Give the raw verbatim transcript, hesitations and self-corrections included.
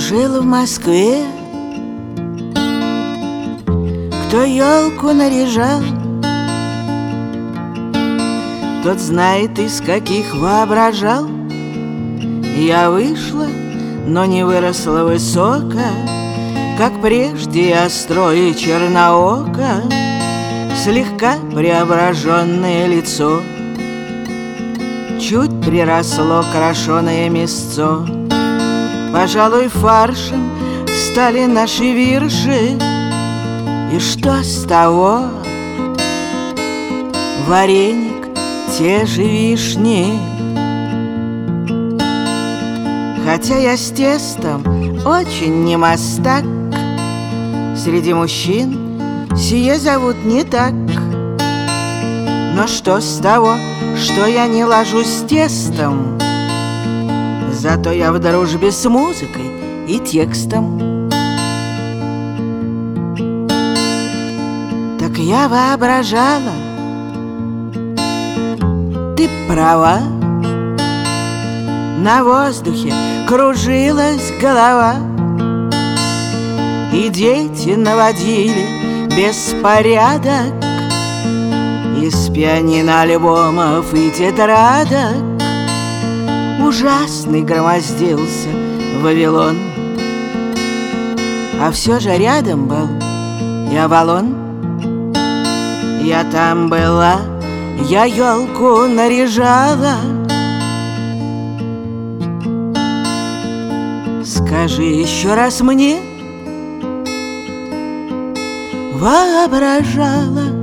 Жил в Москве, кто елку наряжал, тот знает, из каких воображал. Я вышла, но не выросла высоко, как прежде я строю чернооко, слегка преображенное лицо. Чуть приросло крашеное мясцо. Пожалуй, фаршем стали наши вирши. И что с того? Вареник, те же вишни. Хотя я с тестом очень не мастак, среди мужчин сие зовут не так. Но что с того, что я не ложусь с тестом? Зато я в дружбе с музыкой и текстом. Так я воображала, ты права, на воздухе кружилась голова, и дети наводили беспорядок из пианино, альбомов и тетрадок. Ужасный громоздился Вавилон, а все же рядом был и Авалон. Я там была, я елку наряжала. Скажи еще раз мне, воображала.